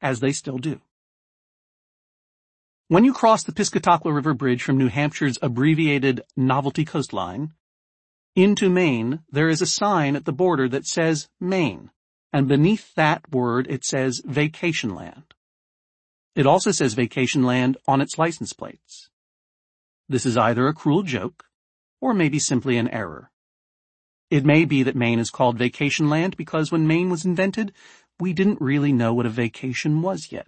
as they still do. When you cross the Piscataqua River Bridge from New Hampshire's abbreviated Novelty Coastline into Maine, there is a sign at the border that says Maine, and beneath that word it says Vacation Land. It also says Vacation Land on its license plates. This is either a cruel joke, or maybe simply an error. It may be that Maine is called Vacation Land because when Maine was invented, we didn't really know what a vacation was yet.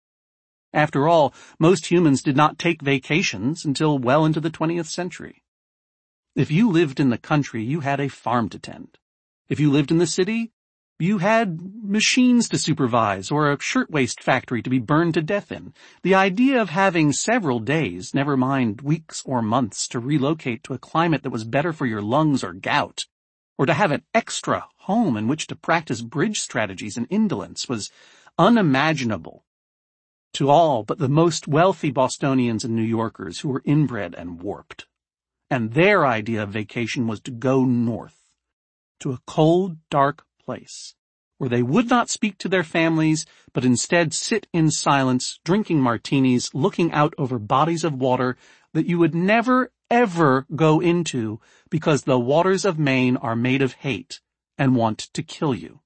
After all, most humans did not take vacations until well into the 20th century. If you lived in the country, you had a farm to tend. If you lived in the city, you had machines to supervise or a shirtwaist factory to be burned to death in. The idea of having several days, never mind weeks or months, to relocate to a climate that was better for your lungs or gout, or to have an extra home in which to practice bridge strategies and indolence was unimaginable to all but the most wealthy Bostonians and New Yorkers who were inbred and warped. And their idea of vacation was to go north, to a cold, dark place, where they would not speak to their families, but instead sit in silence, drinking martinis, looking out over bodies of water that you would never, ever go into because the waters of Maine are made of hate and want to kill you.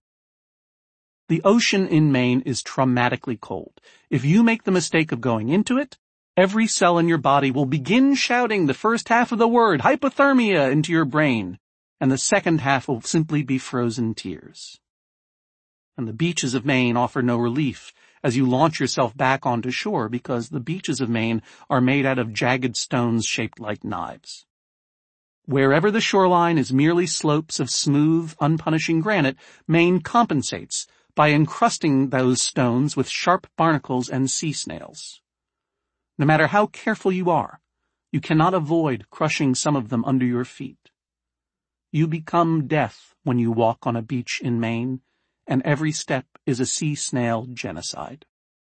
The ocean in Maine is traumatically cold. If you make the mistake of going into it, every cell in your body will begin shouting the first half of the word, hypothermia, into your brain, and the second half will simply be frozen tears. And the beaches of Maine offer no relief as you launch yourself back onto shore because the beaches of Maine are made out of jagged stones shaped like knives. Wherever the shoreline is merely slopes of smooth, unpunishing granite, Maine compensates by encrusting those stones with sharp barnacles and sea snails. No matter how careful you are, you cannot avoid crushing some of them under your feet. You become death when you walk on a beach in Maine, and every step is a sea snail genocide.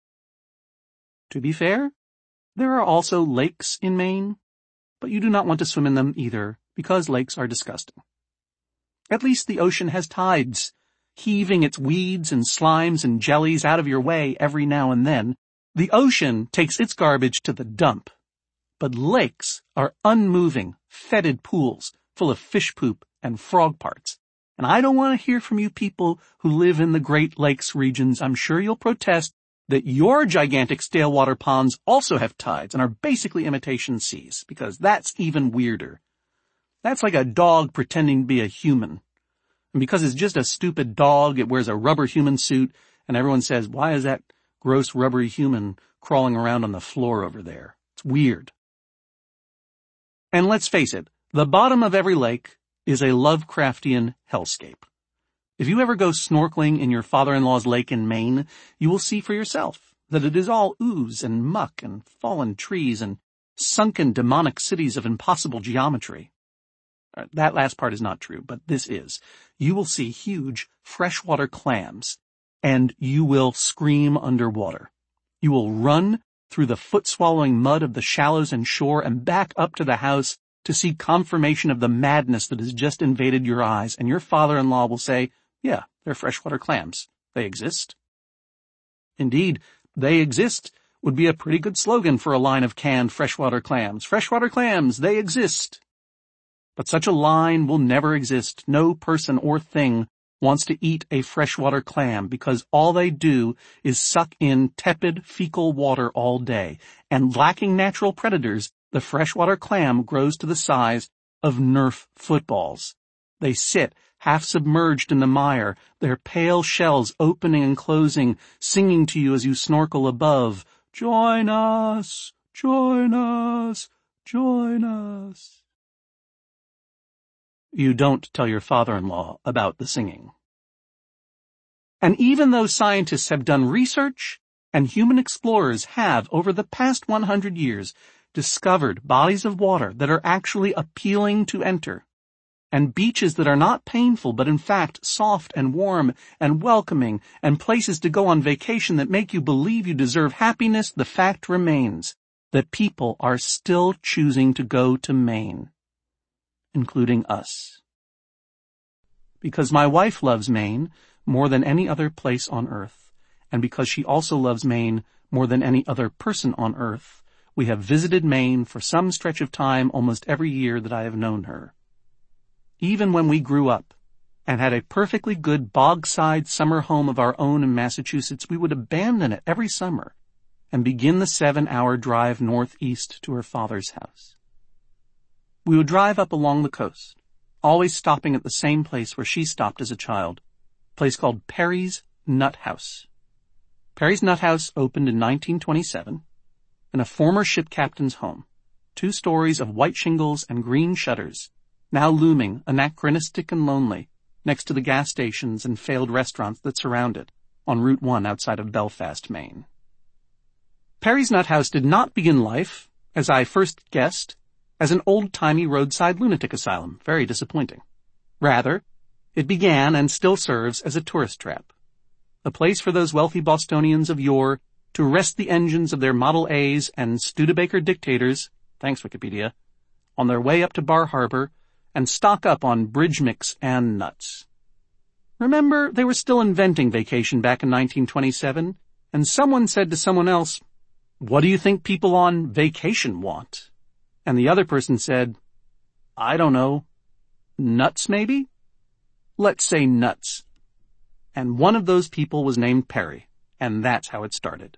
To be fair, there are also lakes in Maine, but you do not want to swim in them either, because lakes are disgusting. At least the ocean has tides, heaving its weeds and slimes and jellies out of your way every now and then. The ocean takes its garbage to the dump, but lakes are unmoving, fetid pools full of fish poop and frog parts. And I don't want to hear from you people who live in the Great Lakes regions. I'm sure you'll protest that your gigantic stale water ponds also have tides and are basically imitation seas, because that's even weirder. That's like a dog pretending to be a human. And because it's just a stupid dog, it wears a rubber human suit, and everyone says, why is that gross rubbery human crawling around on the floor over there? It's weird. And let's face it, the bottom of every lake is a Lovecraftian hellscape. If you ever go snorkeling in your father-in-law's lake in Maine, you will see for yourself that it is all ooze and muck and fallen trees and sunken demonic cities of impossible geometry. That last part is not true, but this is. You will see huge freshwater clams, and you will scream underwater. You will run through the foot-swallowing mud of the shallows and shore and back up to the house to see confirmation of the madness that has just invaded your eyes, and your father-in-law will say, yeah, they're freshwater clams. They exist. Indeed, they exist would be a pretty good slogan for a line of canned freshwater clams. Freshwater clams, they exist. But such a line will never exist. No person or thing wants to eat a freshwater clam because all they do is suck in tepid fecal water all day. And lacking natural predators, the freshwater clam grows to the size of Nerf footballs. They sit half submerged in the mire, their pale shells opening and closing, singing to you as you snorkel above, "Join us, join us, join us." You don't tell your father-in-law about the singing. And even though scientists have done research, and human explorers have, over the past 100 years, discovered bodies of water that are actually appealing to enter, and beaches that are not painful but in fact soft and warm and welcoming, and places to go on vacation that make you believe you deserve happiness, the fact remains that people are still choosing to go to Maine, including us. Because my wife loves Maine more than any other place on earth, and because she also loves Maine more than any other person on earth, we have visited Maine for some stretch of time almost every year that I have known her. Even when we grew up and had a perfectly good bogside summer home of our own in Massachusetts, we would abandon it every summer and begin the 7-hour drive northeast to her father's house. We would drive up along the coast, always stopping at the same place where she stopped as a child, a place called Perry's Nut House. Perry's Nut House opened in 1927 in a former ship captain's home, 2 stories of white shingles and green shutters, now looming anachronistic and lonely next to the gas stations and failed restaurants that surround it on Route 1 outside of Belfast, Maine. Perry's Nut House did not begin life, as I first guessed, as an old-timey roadside lunatic asylum, very disappointing. Rather, it began and still serves as a tourist trap, a place for those wealthy Bostonians of yore to rest the engines of their Model A's and Studebaker dictators, thanks Wikipedia, on their way up to Bar Harbor and stock up on bridge mix and nuts. Remember, they were still inventing vacation back in 1927, and someone said to someone else, "What do you think people on vacation want?" And the other person said, "I don't know. Nuts, maybe? Let's say nuts." And one of those people was named Perry, and that's how it started.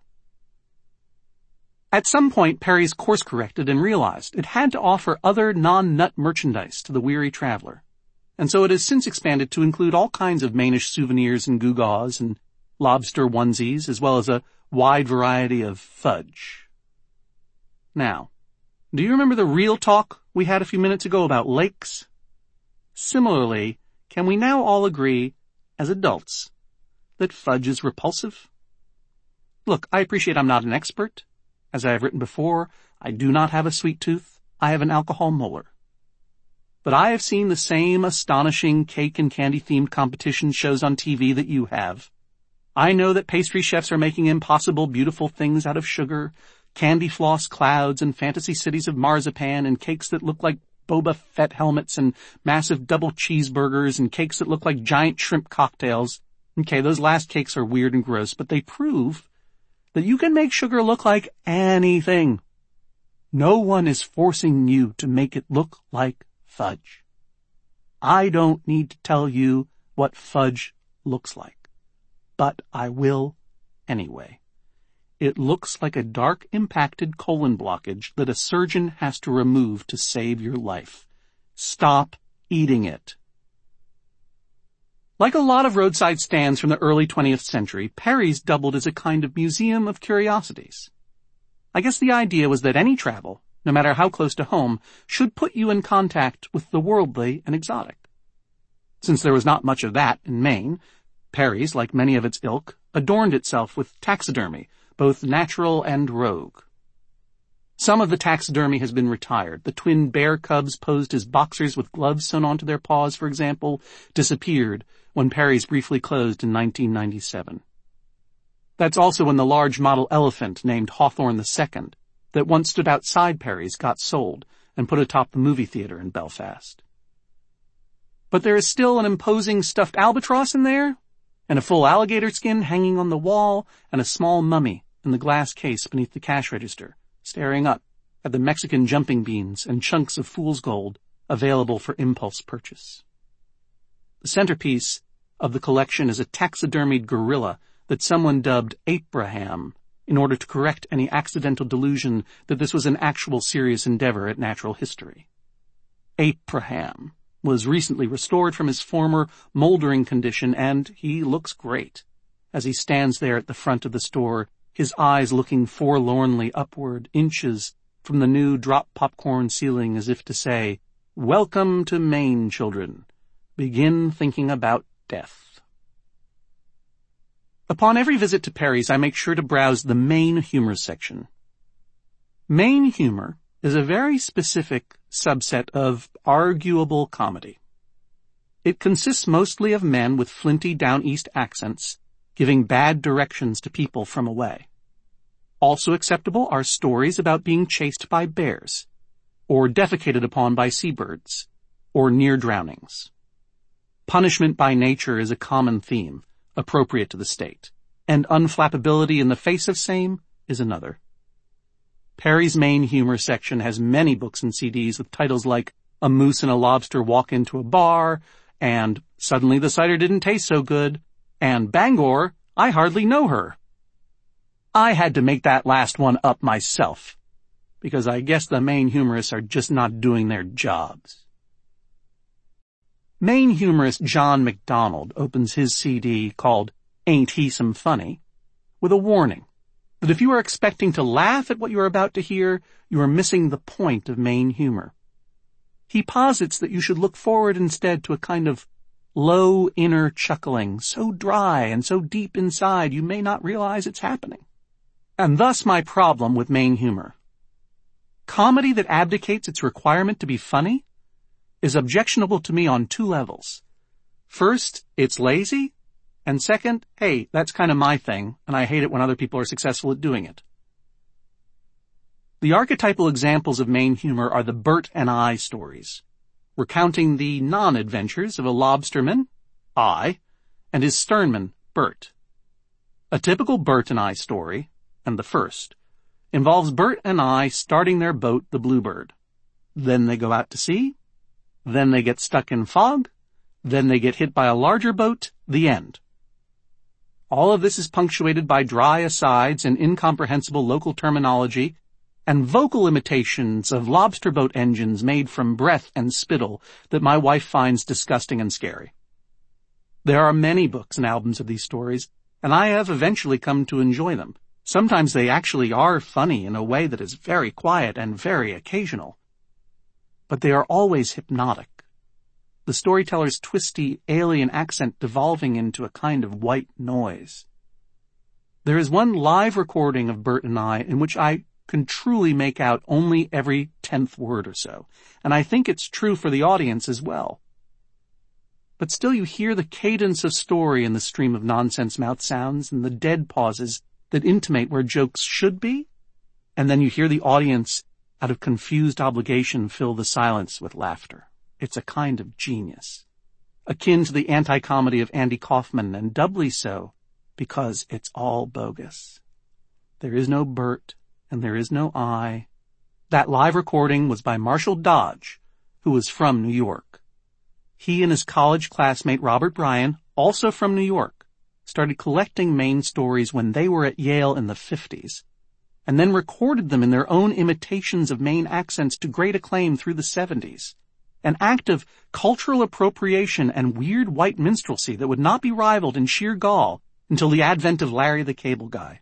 At some point, Perry's course-corrected and realized it had to offer other non-nut merchandise to the weary traveler, and so it has since expanded to include all kinds of Mainish souvenirs and gewgaws and lobster onesies, as well as a wide variety of fudge. Now, do you remember the real talk we had a few minutes ago about lakes? Similarly, can we now all agree, as adults, that fudge is repulsive? Look, I appreciate I'm not an expert. As I have written before, I do not have a sweet tooth. I have an alcohol molar. But I have seen the same astonishing cake and candy-themed competition shows on TV that you have. I know that pastry chefs are making impossible beautiful things out of sugar, candy floss clouds and fantasy cities of marzipan and cakes that look like Boba Fett helmets and massive double cheeseburgers and cakes that look like giant shrimp cocktails. Okay, those last cakes are weird and gross, but they prove that you can make sugar look like anything. No one is forcing you to make it look like fudge. I don't need to tell you what fudge looks like, but I will anyway. It looks like a dark impacted colon blockage that a surgeon has to remove to save your life. Stop eating it. Like a lot of roadside stands from the early 20th century, Perry's doubled as a kind of museum of curiosities. I guess the idea was that any travel, no matter how close to home, should put you in contact with the worldly and exotic. Since there was not much of that in Maine, Perry's, like many of its ilk, adorned itself with taxidermy, both natural and rogue. Some of the taxidermy has been retired. The twin bear cubs posed as boxers with gloves sewn onto their paws, for example, disappeared when Perry's briefly closed in 1997. That's also when the large model elephant named Hawthorne II, that once stood outside Perry's, got sold and put atop the movie theater in Belfast. But there is still an imposing stuffed albatross in there, and a full alligator skin hanging on the wall, and a small mummy in the glass case beneath the cash register, staring up at the Mexican jumping beans and chunks of fool's gold available for impulse purchase. The centerpiece of the collection is a taxidermied gorilla that someone dubbed Abraham in order to correct any accidental delusion that this was an actual serious endeavor at natural history. Abraham was recently restored from his former moldering condition, and he looks great as he stands there at the front of the store, his eyes looking forlornly upward, inches from the new drop popcorn ceiling, as if to say, "Welcome to Maine, children. Begin thinking about death." Upon every visit to Perry's, I make sure to browse the Maine humor section. Maine humor is a very specific subset of arguable comedy. It consists mostly of men with flinty down east accents giving bad directions to people from away. Also acceptable are stories about being chased by bears, or defecated upon by seabirds, or near drownings. Punishment by nature is a common theme, appropriate to the state, and unflappability in the face of same is another. Perry's main humor section has many books and CDs with titles like A Moose and a Lobster Walk into a Bar, and Suddenly the Cider Didn't Taste So Good, and Bangor, I Hardly Know Her. I had to make that last one up myself, because I guess the Maine humorists are just not doing their jobs. Maine humorist John MacDonald opens his CD called Ain't He Some Funny with a warning that if you are expecting to laugh at what you are about to hear, you are missing the point of Maine humor. He posits that you should look forward instead to a kind of low inner chuckling, so dry and so deep inside you may not realize it's happening. And thus my problem with Maine humor. Comedy that abdicates its requirement to be funny is objectionable to me on two levels. First, it's lazy, and second, hey, that's kind of my thing, and I hate it when other people are successful at doing it. The archetypal examples of Maine humor are the Bert and I stories, recounting the non-adventures of a lobsterman, I, and his sternman, Bert. A typical Bert and I story, and the first, involves Bert and I starting their boat, the Bluebird. Then they go out to sea, then they get stuck in fog, then they get hit by a larger boat, the end. All of this is punctuated by dry asides and incomprehensible local terminology and vocal imitations of lobster boat engines made from breath and spittle that my wife finds disgusting and scary. There are many books and albums of these stories, and I have eventually come to enjoy them. Sometimes they actually are funny in a way that is very quiet and very occasional. But they are always hypnotic, the storyteller's twisty, alien accent devolving into a kind of white noise. There is one live recording of Bert and I in which I can truly make out only every 10th word or so, and I think it's true for the audience as well. But still you hear the cadence of story in the stream of nonsense mouth sounds and the dead pauses that intimate where jokes should be, and then you hear the audience, out of confused obligation, fill the silence with laughter. It's a kind of genius, akin to the anti-comedy of Andy Kaufman, and doubly so because it's all bogus. There is no Bert, and there is no I. That live recording was by Marshall Dodge, who was from New York. He and his college classmate Robert Bryan, also from New York, started collecting Maine stories when they were at Yale in the 50s, and then recorded them in their own imitations of Maine accents to great acclaim through the 70s. An act of cultural appropriation and weird white minstrelsy that would not be rivaled in sheer gall until the advent of Larry the Cable Guy.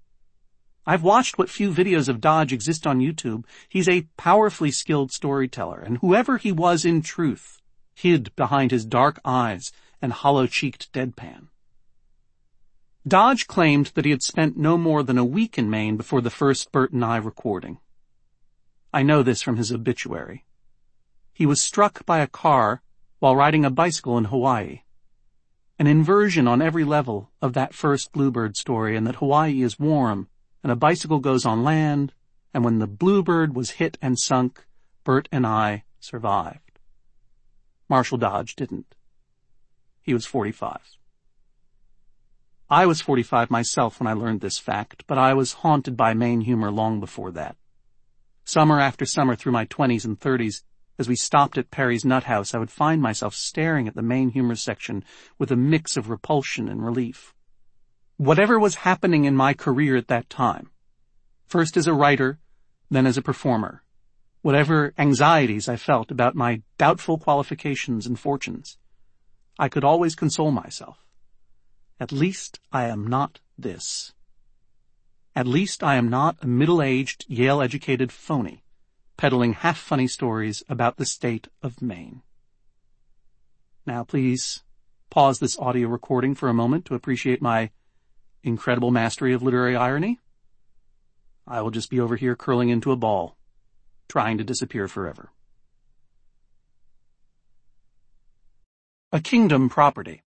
I've watched what few videos of Dodge exist on YouTube. He's a powerfully skilled storyteller, and whoever he was in truth hid behind his dark eyes and hollow-cheeked deadpan. Dodge claimed that he had spent no more than a week in Maine before the first Bert and I recording. I know this from his obituary. He was struck by a car while riding a bicycle in Hawaii. An inversion on every level of that first Bluebird story, and that Hawaii is warm, and a bicycle goes on land, and when the Bluebird was hit and sunk, Bert and I survived. Marshall Dodge didn't. He was 45. I was 45 myself when I learned this fact, but I was haunted by Maine humor long before that. Summer after summer through my 20s and 30s, as we stopped at Perry's Nut House, I would find myself staring at the Maine humor section with a mix of repulsion and relief. Whatever was happening in my career at that time, first as a writer, then as a performer, whatever anxieties I felt about my doubtful qualifications and fortunes, I could always console myself. At least I am not this. At least I am not a middle-aged, Yale-educated phony, peddling half-funny stories about the state of Maine. Now please pause this audio recording for a moment to appreciate my incredible mastery of literary irony. I will just be over here curling into a ball, trying to disappear forever. A Kingdom Property.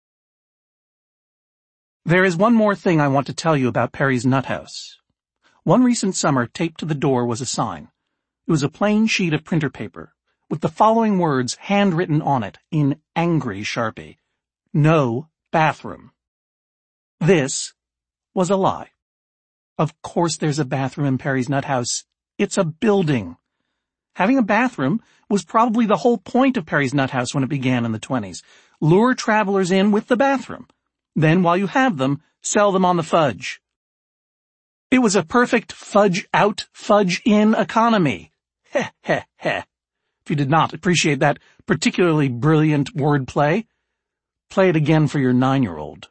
There is one more thing I want to tell you about Perry's Nut House. One recent summer, taped to the door was a sign. It was a plain sheet of printer paper, with the following words handwritten on it in angry Sharpie: "No bathroom." This, was a lie. Of course there's a bathroom in Perry's Nut House. It's a building. Having a bathroom was probably the whole point of Perry's Nut House when it began in the 20s. Lure travelers in with the bathroom. Then, while you have them, sell them on the fudge. It was a perfect fudge out, fudge in economy. Heh, heh, heh. If you did not appreciate that particularly brilliant wordplay, play it again for your 9-year-old.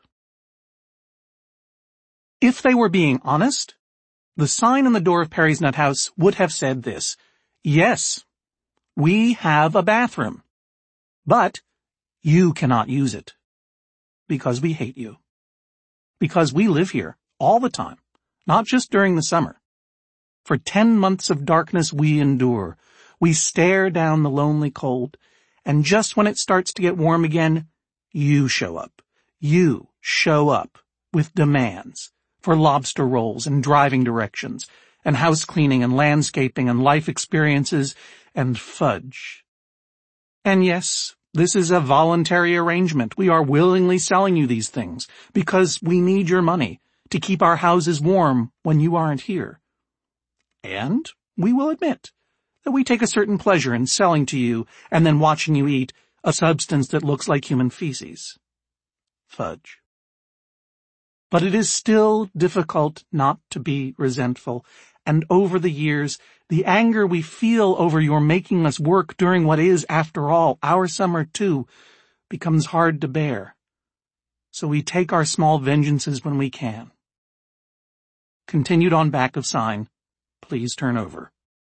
If they were being honest, the sign on the door of Perry's Nut House would have said this: yes, we have a bathroom, but you cannot use it. Because we hate you. Because we live here all the time, not just during the summer. For 10 months of darkness we endure. We stare down the lonely cold, and just when it starts to get warm again, you show up. You show up with demands for lobster rolls and driving directions and house cleaning and landscaping and life experiences and fudge. And yes, this is a voluntary arrangement. We are willingly selling you these things because we need your money to keep our houses warm when you aren't here. And we will admit that we take a certain pleasure in selling to you and then watching you eat a substance that looks like human feces. Fudge. But it is still difficult not to be resentful, and over the years, the anger we feel over your making us work during what is, after all, our summer too, becomes hard to bear. So we take our small vengeances when we can. Continued on back of sign. Please turn over.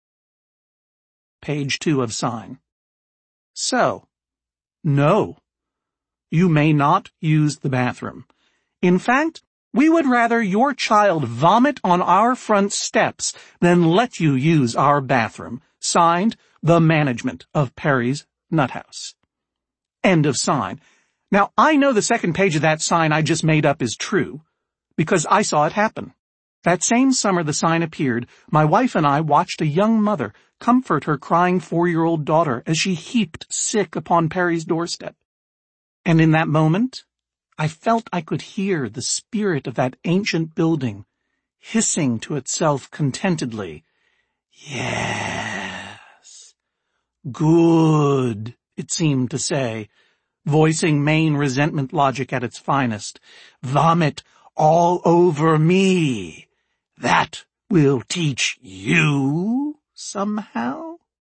Page 2 of sign. So, no, you may not use the bathroom. In fact, we would rather your child vomit on our front steps than let you use our bathroom. Signed, the management of Perry's Nut House. End of sign. Now, I know the second page of that sign I just made up is true, because I saw it happen. That same summer the sign appeared, my wife and I watched a young mother comfort her crying 4-year-old daughter as she heaped sick upon Perry's doorstep. And in that moment, I felt I could hear the spirit of that ancient building hissing to itself contentedly. Yes. Good, it seemed to say, voicing Maine resentment logic at its finest. Vomit all over me. That will teach you somehow.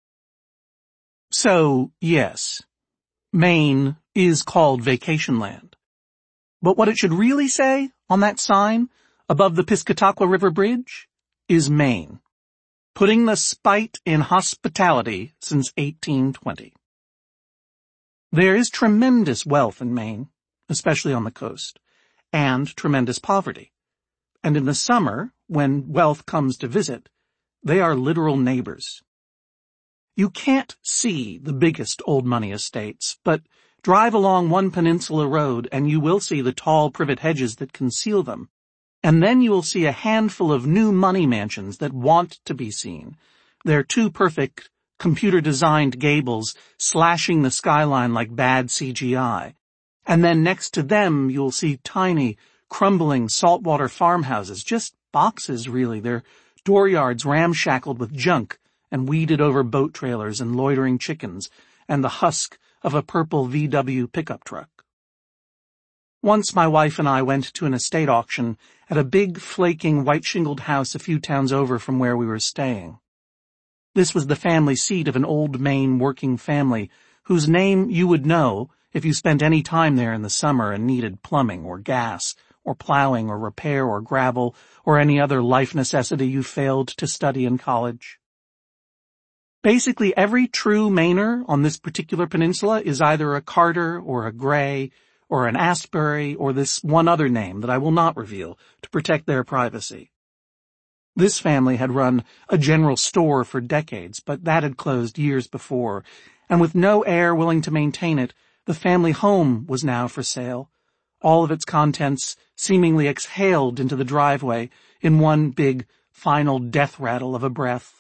So, yes, Maine is called vacation land. But what it should really say on that sign above the Piscataqua River Bridge is Maine, putting the spite in hospitality since 1820. There is tremendous wealth in Maine, especially on the coast, and tremendous poverty. And in the summer, when wealth comes to visit, they are literal neighbors. You can't see the biggest old money estates, but drive along one peninsula road and you will see the tall privet hedges that conceal them. And then you will see a handful of new money mansions that want to be seen. They're two perfect computer-designed gables slashing the skyline like bad CGI. And then next to them you'll see tiny, crumbling saltwater farmhouses, just boxes really. They're dooryards ramshackled with junk and weeded over boat trailers and loitering chickens and the husk of a purple VW pickup truck. Once my wife and I went to an estate auction at a big, flaking, white-shingled house a few towns over from where we were staying. This was the family seat of an old Maine working family whose name you would know if you spent any time there in the summer and needed plumbing or gas or plowing or repair or gravel or any other life necessity you failed to study in college. Basically, every true Mainer on this particular peninsula is either a Carter or a Gray or an Asbury or this one other name that I will not reveal to protect their privacy. This family had run a general store for decades, but that had closed years before, and with no heir willing to maintain it, the family home was now for sale, all of its contents seemingly exhaled into the driveway in one big, final death rattle of a breath.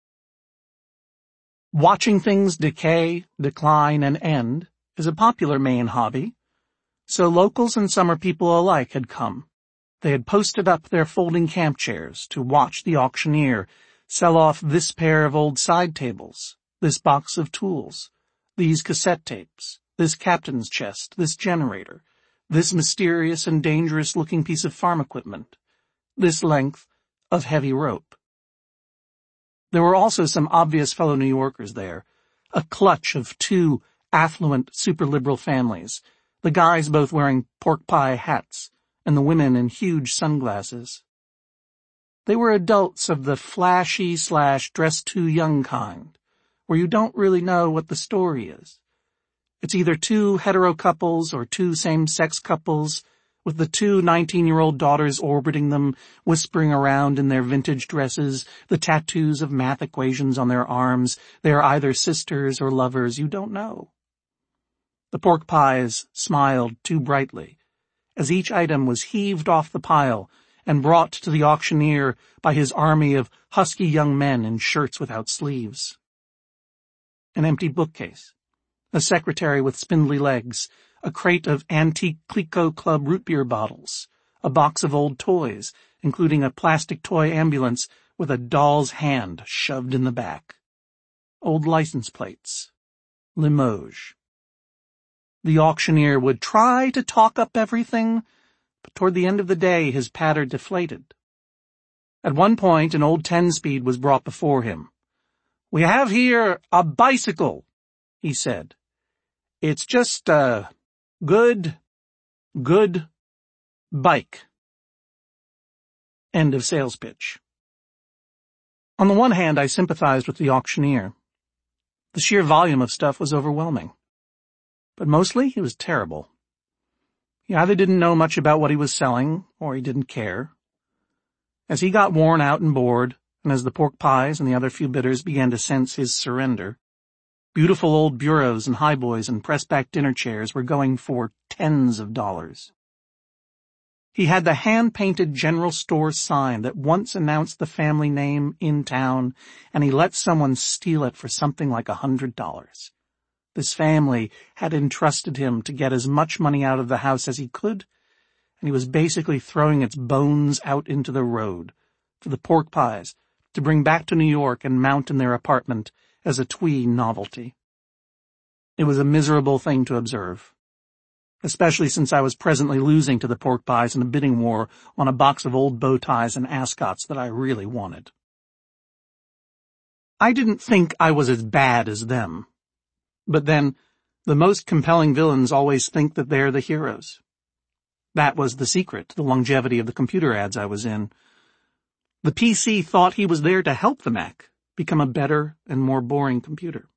Watching things decay, decline, and end is a popular Maine hobby, so locals and summer people alike had come, They had posted up their folding camp chairs to watch the auctioneer sell off this pair of old side tables, this box of tools, these cassette tapes, this captain's chest, this generator, this mysterious and dangerous-looking piece of farm equipment, this length of heavy rope. There were also some obvious fellow New Yorkers there, a clutch of two affluent, super-liberal families, the guys both wearing pork-pie hats, and the women in huge sunglasses. They were adults of the flashy/dress-too-young kind, where you don't really know what the story is. It's either two hetero couples or two same-sex couples, with the two 19-year-old daughters orbiting them, whispering around in their vintage dresses, the tattoos of math equations on their arms. They are either sisters or lovers, you don't know. The pork pies smiled too brightly, as each item was heaved off the pile and brought to the auctioneer by his army of husky young men in shirts without sleeves. An empty bookcase, a secretary with spindly legs, a crate of antique Clico Club root beer bottles, a box of old toys, including a plastic toy ambulance with a doll's hand shoved in the back, old license plates, Limoges. The auctioneer would try to talk up everything, but toward the end of the day his patter deflated. At one point an old 10-speed was brought before him. "We have here a bicycle," he said. "It's just a good bike." End of sales pitch. On the one hand, I sympathized with the auctioneer. The sheer volume of stuff was overwhelming. But mostly, he was terrible. He either didn't know much about what he was selling, or he didn't care. As he got worn out and bored, and as the pork pies and the other few bidders began to sense his surrender, beautiful old bureaus and highboys and press-back dinner chairs were going for tens of dollars. He had the hand-painted general store sign that once announced the family name in town, and he let someone steal it for something like $100. This family had entrusted him to get as much money out of the house as he could, and he was basically throwing its bones out into the road for the pork pies to bring back to New York and mount in their apartment as a twee novelty. It was a miserable thing to observe, especially since I was presently losing to the pork pies in a bidding war on a box of old bow ties and ascots that I really wanted. I didn't think I was as bad as them. But then, the most compelling villains always think that they're the heroes. That was the secret to the longevity of the computer ads I was in. The PC thought he was there to help the Mac become a better and more boring computer.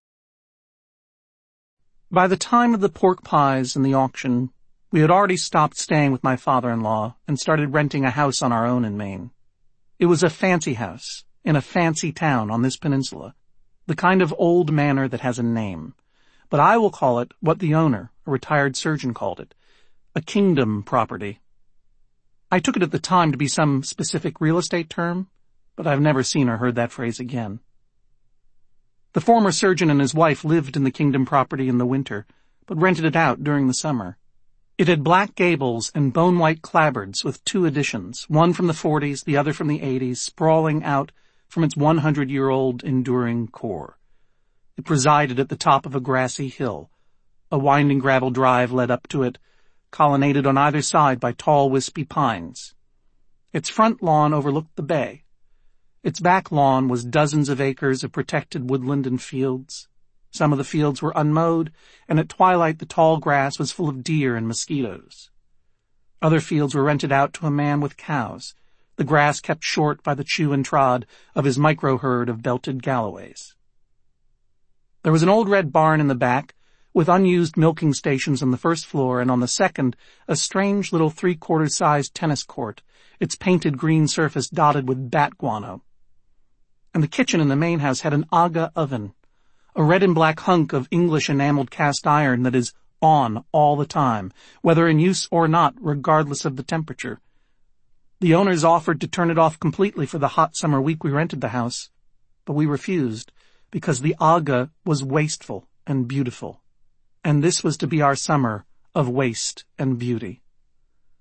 By the time of the pork pies and the auction, we had already stopped staying with my father-in-law and started renting a house on our own in Maine. It was a fancy house in a fancy town on this peninsula, the kind of old manor that has a name. But I will call it what the owner, a retired surgeon, called it, a kingdom property. I took it at the time to be some specific real estate term, but I've never seen or heard that phrase again. The former surgeon and his wife lived in the kingdom property in the winter, but rented it out during the summer. It had black gables and bone-white clapboards with two additions, one from the 40s, the other from the 80s, sprawling out from its 100-year-old enduring core. It presided at the top of a grassy hill. A winding gravel drive led up to it, colonnaded on either side by tall, wispy pines. Its front lawn overlooked the bay. Its back lawn was dozens of acres of protected woodland and fields. Some of the fields were unmowed, and at twilight the tall grass was full of deer and mosquitoes. Other fields were rented out to a man with cows, the grass kept short by the chew and trod of his micro-herd of belted Galloways. There was an old red barn in the back, with unused milking stations on the first floor, and on the second, a strange little 3/4-sized tennis court, its painted green surface dotted with bat guano. And the kitchen in the main house had an Aga oven, a red and black hunk of English enameled cast iron that is on all the time, whether in use or not, regardless of the temperature. The owners offered to turn it off completely for the hot summer week we rented the house, but we refused, because the Aga was wasteful and beautiful, and this was to be our summer of waste and beauty.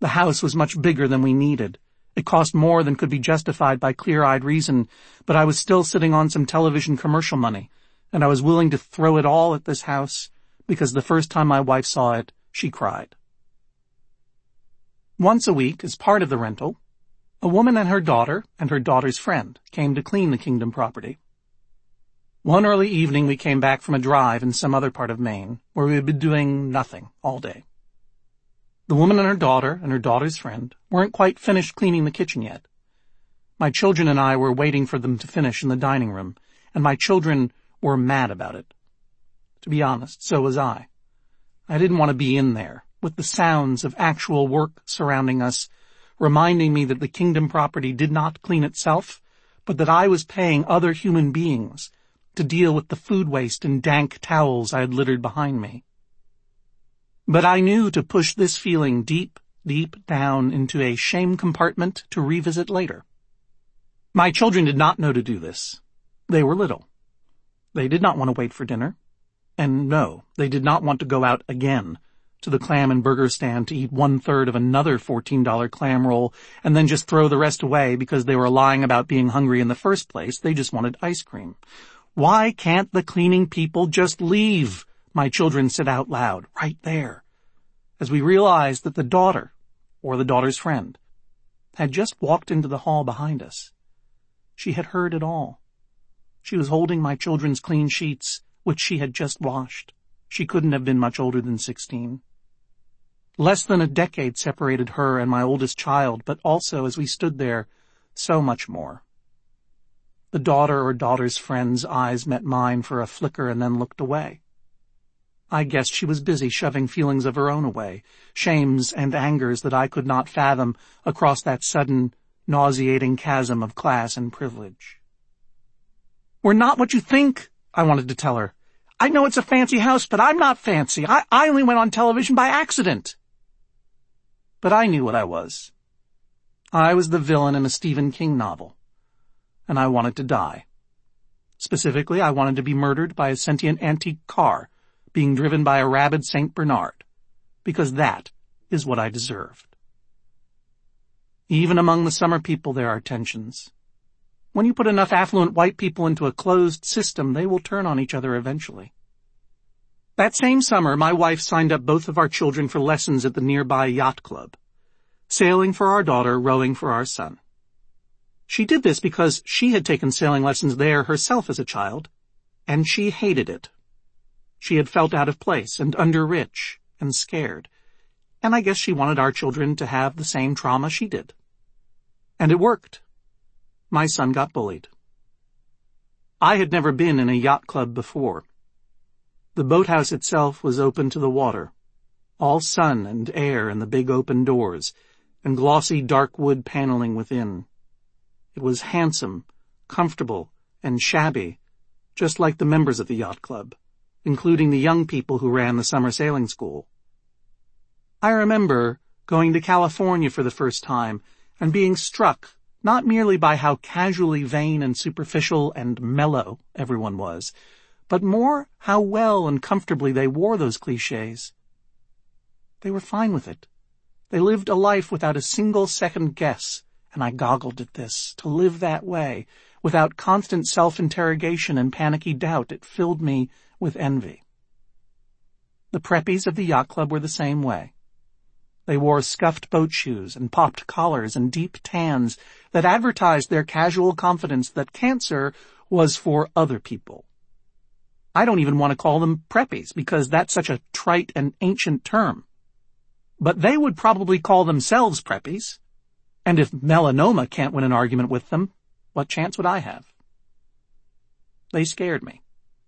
The house was much bigger than we needed. It cost more than could be justified by clear-eyed reason, but I was still sitting on some television commercial money, and I was willing to throw it all at this house because the first time my wife saw it, she cried. Once a week, as part of the rental, a woman and her daughter's friend came to clean the Kingdom property. One early evening we came back from a drive in some other part of Maine, where we had been doing nothing all day. The woman and her daughter's friend weren't quite finished cleaning the kitchen yet. My children and I were waiting for them to finish in the dining room, and my children were mad about it. To be honest, so was I. I didn't want to be in there, with the sounds of actual work surrounding us, reminding me that the Kingdom property did not clean itself, but that I was paying other human beings to deal with the food waste and dank towels I had littered behind me. But I knew to push this feeling deep, deep down into a shame compartment to revisit later. My children did not know to do this. They were little. They did not want to wait for dinner. And no, they did not want to go out again to the clam and burger stand to eat 1/3 of another $14 clam roll and then just throw the rest away because they were lying about being hungry in the first place. They just wanted ice cream. Why can't the cleaning people just leave? My children said out loud, right there, as we realized that the daughter, or the daughter's friend, had just walked into the hall behind us. She had heard it all. She was holding my children's clean sheets, which she had just washed. She couldn't have been much older than 16. Less than a decade separated her and my oldest child, but also, as we stood there, so much more. The daughter or daughter's friend's eyes met mine for a flicker and then looked away. I guessed she was busy shoving feelings of her own away, shames and angers that I could not fathom across that sudden, nauseating chasm of class and privilege. "We're not what you think," I wanted to tell her. "I know it's a fancy house, but I'm not fancy. I only went on television by accident." But I knew what I was. I was the villain in a Stephen King novel, and I wanted to die. Specifically, I wanted to be murdered by a sentient antique car being driven by a rabid St. Bernard, because that is what I deserved. Even among the summer people there are tensions. When you put enough affluent white people into a closed system, they will turn on each other eventually. That same summer, my wife signed up both of our children for lessons at the nearby yacht club. Sailing for our daughter, rowing for our son. She did this because she had taken sailing lessons there herself as a child, and she hated it. She had felt out of place and under-rich and scared, and I guess she wanted our children to have the same trauma she did. And it worked. My son got bullied. I had never been in a yacht club before. The boathouse itself was open to the water, all sun and air and the big open doors, and glossy dark wood paneling within. It was handsome, comfortable, and shabby, just like the members of the yacht club, including the young people who ran the summer sailing school. I remember going to California for the first time and being struck not merely by how casually vain and superficial and mellow everyone was, but more how well and comfortably they wore those cliches. They were fine with it. They lived a life without a single second guess, and I goggled at this. To live that way, without constant self-interrogation and panicky doubt, it filled me with envy. The preppies of the yacht club were the same way. They wore scuffed boat shoes and popped collars and deep tans that advertised their casual confidence that cancer was for other people. I don't even want to call them preppies because that's such a trite and ancient term. But they would probably call themselves preppies. And if melanoma can't win an argument with them, what chance would I have? They scared me.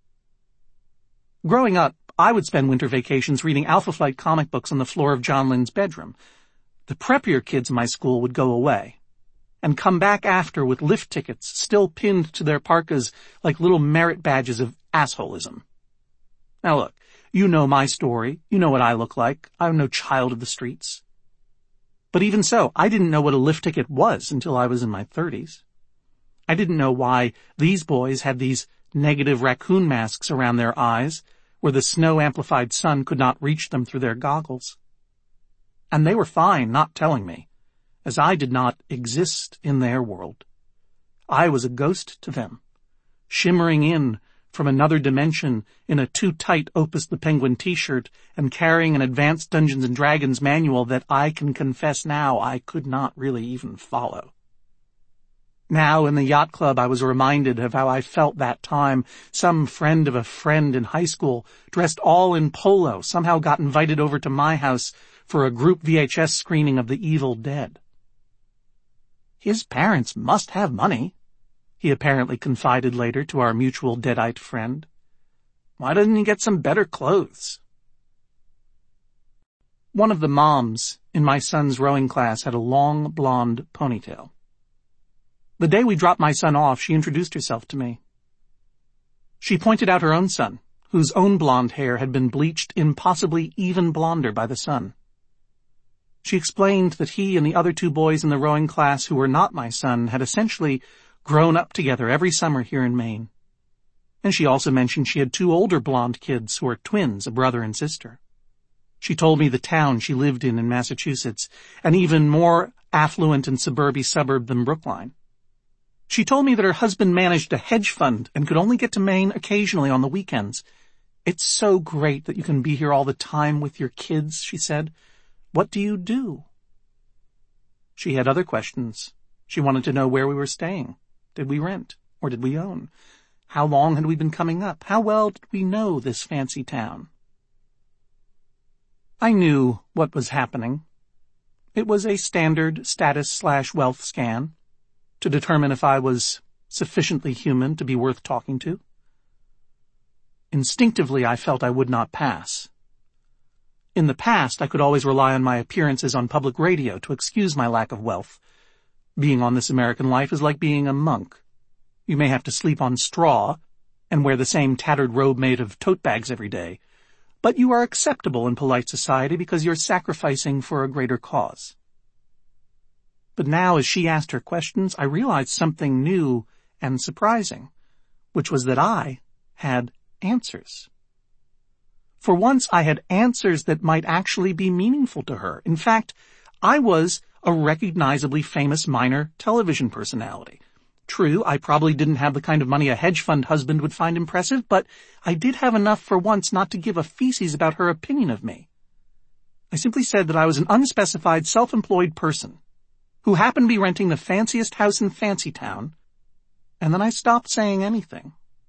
Growing up, I would spend winter vacations reading Alpha Flight comic books on the floor of John Lynn's bedroom. The preppier kids in my school would go away and come back after with lift tickets still pinned to their parkas like little merit badges of assholism. Now look, you know my story. You know what I look like. I'm no child of the streets. But even so, I didn't know what a lift ticket was until I was in my 30s. I didn't know why these boys had these negative raccoon masks around their eyes, where the snow-amplified sun could not reach them through their goggles. and they were fine not telling me, as I did not exist in their world. I was a ghost to them, shimmering in from another dimension in a too-tight Opus the Penguin t-shirt and carrying an advanced Dungeons & Dragons manual that I can confess now I could not really even follow. Now, in the yacht club, I was reminded of how I felt that time. Some friend of a friend in high school, dressed all in polo, somehow got invited over to my house for a group VHS screening of The Evil Dead. His parents must have money, he apparently confided later to our mutual deadite friend. Why doesn't he get some better clothes? One of the moms in my son's rowing class had a long blonde ponytail. The day we dropped my son off, she introduced herself to me. She pointed out her own son, whose own blonde hair had been bleached impossibly even blonder by the sun. She explained that he and the other two boys in the rowing class who were not my son had essentially grown up together every summer here in Maine. And she also mentioned she had two older blonde kids who were twins, a brother and sister. She told me the town she lived in Massachusetts, an even more affluent and suburby suburb than Brookline. She told me that her husband managed a hedge fund and could only get to Maine occasionally on the weekends. It's so great that you can be here all the time with your kids, she said. What do you do? She had other questions. She wanted to know where we were staying. Did we rent, or did we own? How long had we been coming up? How well did we know this fancy town? I knew what was happening. It was a standard status/wealth scan to determine if I was sufficiently human to be worth talking to. Instinctively, I felt I would not pass. In the past, I could always rely on my appearances on public radio to excuse my lack of wealth. Being on This American Life is like being a monk. You may have to sleep on straw and wear the same tattered robe made of tote bags every day, but you are acceptable in polite society because you're sacrificing for a greater cause. But now, as she asked her questions, I realized something new and surprising, which was that I had answers. For once, I had answers that might actually be meaningful to her. In fact, I was a recognizably famous minor television personality. True, I probably didn't have the kind of money a hedge fund husband would find impressive, but I did have enough for once not to give a feces about her opinion of me. I simply said that I was an unspecified, self-employed person who happened to be renting the fanciest house in Fancytown, and then I stopped saying anything.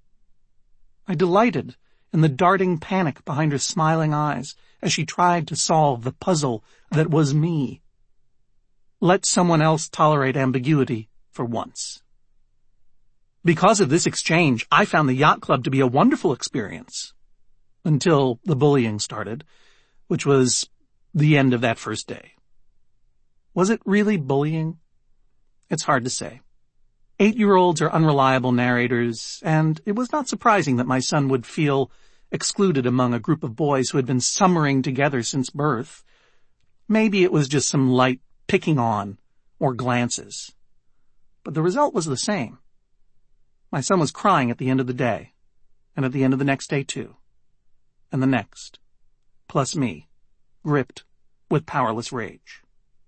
I delighted in the darting panic behind her smiling eyes as she tried to solve the puzzle that was me. Let someone else tolerate ambiguity for once. Because of this exchange, I found the yacht club to be a wonderful experience, until the bullying started, which was the end of that first day. Was it really bullying? It's hard to say. 8-year-olds are unreliable narrators, and it was not surprising that my son would feel excluded among a group of boys who had been summering together since birth. Maybe it was just some light picking on or glances. But the result was the same. My son was crying at the end of the day, and at the end of the next day too, and the next, plus me, gripped with powerless rage.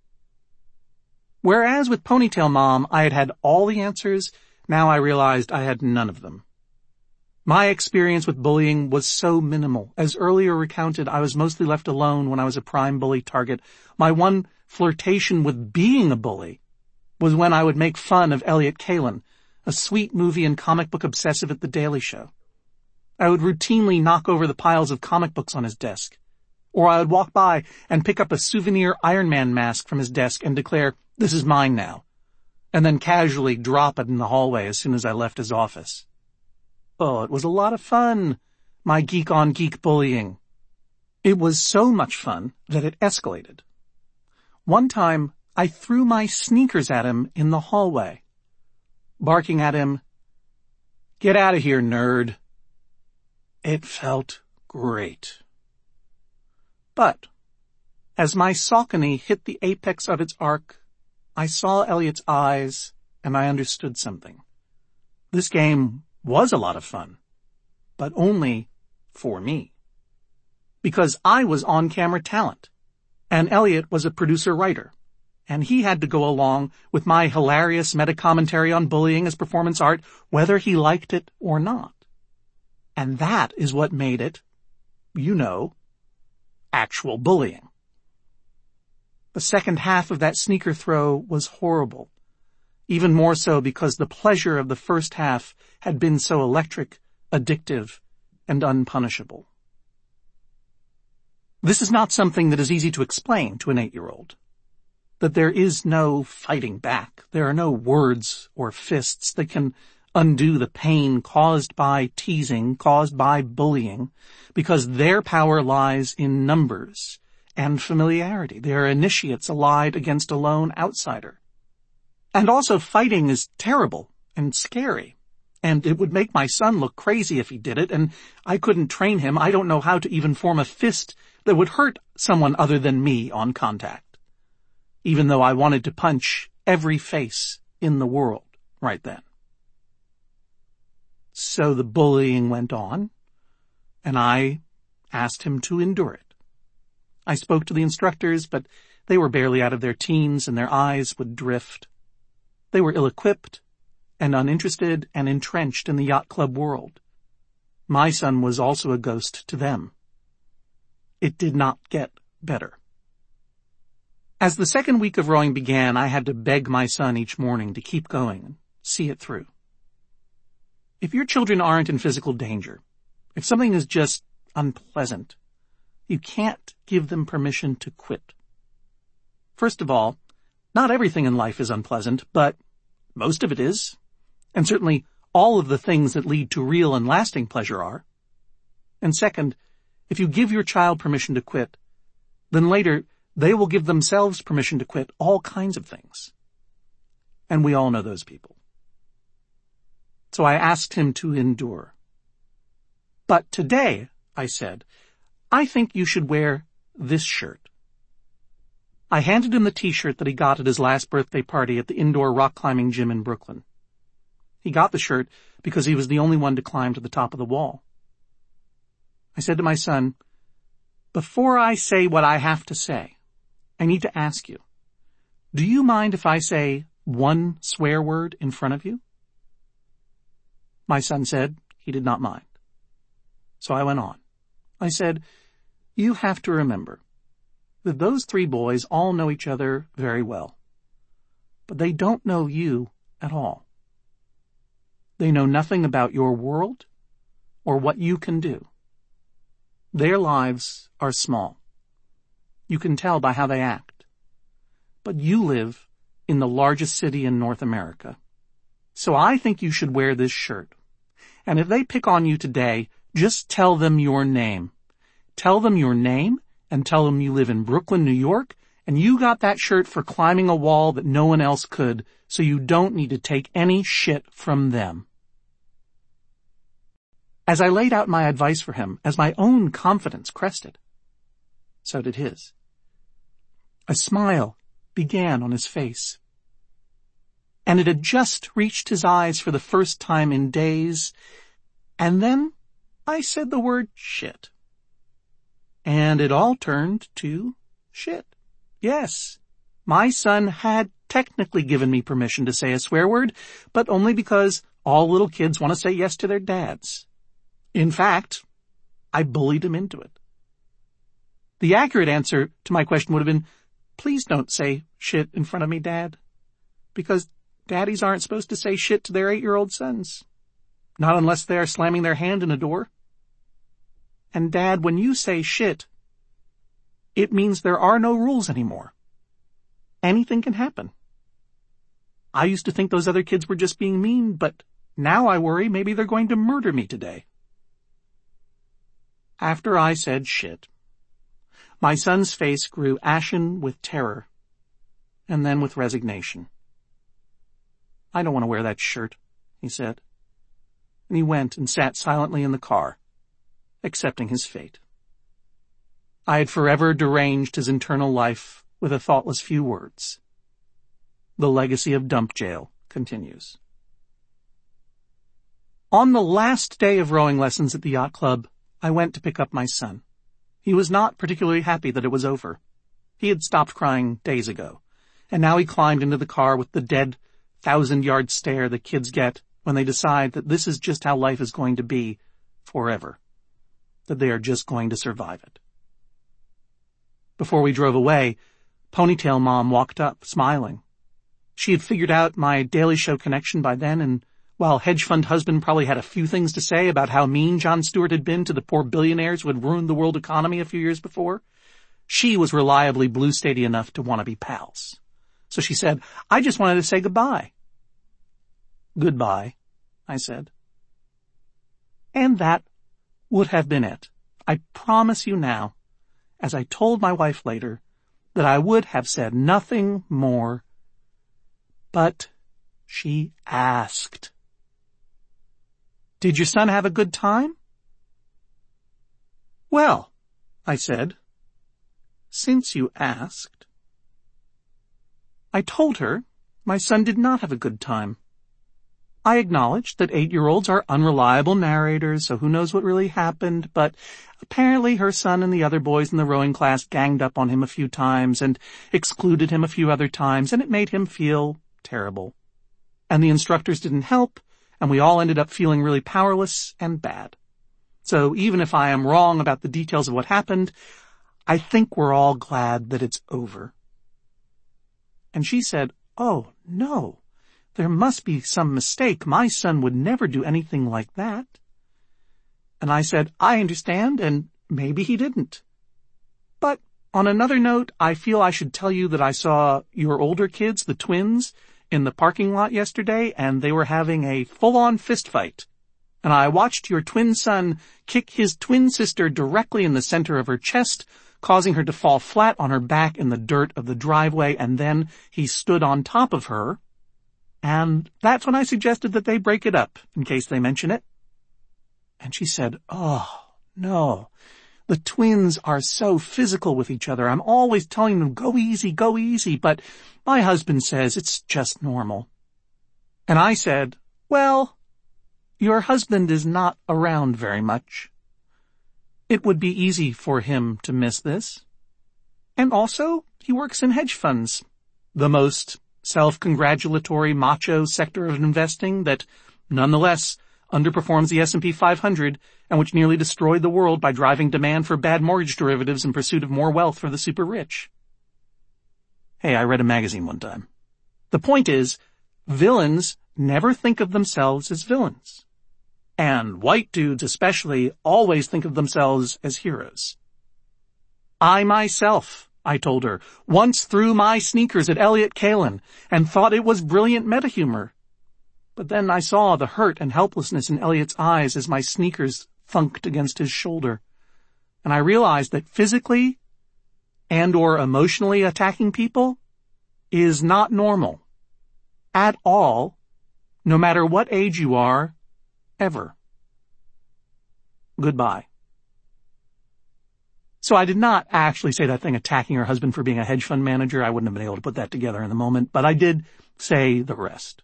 Whereas with Ponytail Mom I had had all the answers, now I realized I had none of them. My experience with bullying was so minimal. As earlier recounted, I was mostly left alone when I was a prime bully target. My one flirtation with being a bully was when I would make fun of Elliott Kalan, a sweet movie and comic book obsessive at The Daily Show. I would routinely knock over the piles of comic books on his desk. Or I would walk by and pick up a souvenir Iron Man mask from his desk and declare, "This is mine now," and then casually drop it in the hallway as soon as I left his office. Oh, it was a lot of fun, my geek-on-geek bullying. It was so much fun that it escalated. One time, I threw my sneakers at him in the hallway, barking at him, "Get out of here, nerd." It felt great. But as my Saucony hit the apex of its arc, I saw Elliott's eyes, and I understood something. This game was a lot of fun, but only for me. Because I was on-camera talent, And Elliot was a producer-writer, and he had to go along with my hilarious meta-commentary on bullying as performance art, whether he liked it or not. And that is what made it, actual bullying. The second half of that sneaker throw was horrible, even more so because the pleasure of the first half had been so electric, addictive, and unpunishable. This is not something that is easy to explain to an 8-year-old. That there is no fighting back. There are no words or fists that can undo the pain caused by teasing, caused by bullying, because their power lies in numbers and familiarity. They are initiates allied against a lone outsider. And also fighting is terrible and scary. And it would make my son look crazy if he did it, and I couldn't train him. I don't know how to even form a fist that would hurt someone other than me on contact, even though I wanted to punch every face in the world right then. So the bullying went on, and I asked him to endure it. I spoke to the instructors, but they were barely out of their teens, and their eyes would drift. They were ill-equipped and uninterested and entrenched in the yacht club world. My son was also a ghost to them. It did not get better. As the second week of rowing began, I had to beg my son each morning to keep going and see it through. If your children aren't in physical danger, if something is just unpleasant, you can't give them permission to quit. First of all, not everything in life is unpleasant, but most of it is. And certainly all of the things that lead to real and lasting pleasure are. And second, if you give your child permission to quit, then later they will give themselves permission to quit all kinds of things. And we all know those people. So I asked him to endure. But today, I said, I think you should wear this shirt. I handed him the t-shirt that he got at his last birthday party at the indoor rock climbing gym in Brooklyn. He got the shirt because he was the only one to climb to the top of the wall. I said to my son, before I say what I have to say, I need to ask you, do you mind if I say one swear word in front of you? My son said he did not mind. So I went on. I said, you have to remember that those 3 boys all know each other very well, but they don't know you at all. They know nothing about your world or what you can do. Their lives are small. You can tell by how they act. But you live in the largest city in North America. So I think you should wear this shirt. And if they pick on you today, just tell them your name. Tell them your name and tell them you live in Brooklyn, New York, and you got that shirt for climbing a wall that no one else could, so you don't need to take any shit from them. As I laid out my advice for him, as my own confidence crested, so did his. A smile began on his face, and it had just reached his eyes for the first time in days, and then I said the word shit. And it all turned to shit. Yes, my son had technically given me permission to say a swear word, but only because all little kids want to say yes to their dads. In fact, I bullied him into it. The accurate answer to my question would have been, please don't say shit in front of me, Dad, because daddies aren't supposed to say shit to their 8-year-old sons. Not unless they are slamming their hand in a door. And Dad, when you say shit, it means there are no rules anymore. Anything can happen. I used to think those other kids were just being mean, but now I worry maybe they're going to murder me today. After I said shit, my son's face grew ashen with terror, and then with resignation. I don't want to wear that shirt, he said. And he went and sat silently in the car, accepting his fate. I had forever deranged his internal life with a thoughtless few words. The legacy of Dump Jail continues. On the last day of rowing lessons at the yacht club, I went to pick up my son. He was not particularly happy that it was over. He had stopped crying days ago, and now he climbed into the car with the dead 1,000-yard stare that kids get when they decide that this is just how life is going to be forever, that they are just going to survive it. Before we drove away, Ponytail Mom walked up, smiling. She had figured out my Daily Show connection by then, and while hedge fund husband probably had a few things to say about how mean Jon Stewart had been to the poor billionaires who had ruined the world economy a few years before, she was reliably blue statey enough to want to be pals. So she said, "I just wanted to say goodbye." "Goodbye," I said. And that would have been it. I promise you now, as I told my wife later, that I would have said nothing more. But she asked, "Did your son have a good time?" "Well," I said, "since you asked." I told her my son did not have a good time. I acknowledged that 8-year-olds are unreliable narrators, so who knows what really happened, but apparently her son and the other boys in the rowing class ganged up on him a few times and excluded him a few other times, and it made him feel terrible. And the instructors didn't help, and we all ended up feeling really powerless and bad. So even if I am wrong about the details of what happened, I think we're all glad that it's over. And she said, "Oh, no. There must be some mistake. My son would never do anything like that." And I said, "I understand, and maybe he didn't. But on another note, I feel I should tell you that I saw your older kids, the twins, in the parking lot yesterday, and they were having a full-on fist fight. And I watched your twin son kick his twin sister directly in the center of her chest, causing her to fall flat on her back in the dirt of the driveway, and then he stood on top of her. And that's when I suggested that they break it up, in case they mention it." And she said, "Oh, no. The twins are so physical with each other. I'm always telling them, go easy, but my husband says it's just normal." And I said, "Well, your husband is not around very much. It would be easy for him to miss this. And also, he works in hedge funds, the most self-congratulatory macho sector of investing that nonetheless underperforms the S&P 500 and which nearly destroyed the world by driving demand for bad mortgage derivatives in pursuit of more wealth for the super rich." Hey, I read a magazine one time. The point is, villains never think of themselves as villains. And white dudes especially always think of themselves as heroes. I myself, I told her, once threw my sneakers at Elliott Kalan and thought it was brilliant meta-humor. But then I saw the hurt and helplessness in Elliott's eyes as my sneakers thunked against his shoulder. And I realized that physically and or emotionally attacking people is not normal. At all, no matter what age you are, ever. Goodbye. So I did not actually say that thing attacking her husband for being a hedge fund manager. I wouldn't have been able to put that together in the moment, but I did say the rest.